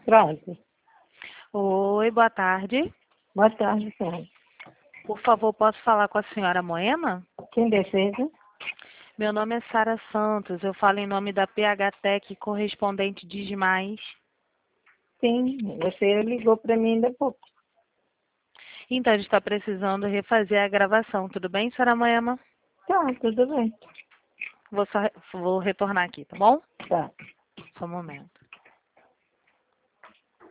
Pronto. Oi, boa tarde. Boa tarde, senhora. Por favor, posso falar com a senhora Moema? Quem deseja? Meu nome é Sara Santos. Eu falo em nome da PH Tech, correspondente de Demais. Sim, você ligou para mim ainda há pouco. Então, a gente está precisando refazer a gravação. Tudo bem, senhora Moema? Tá, tudo bem. Vou retornar aqui, tá bom? Tá. Só um momento.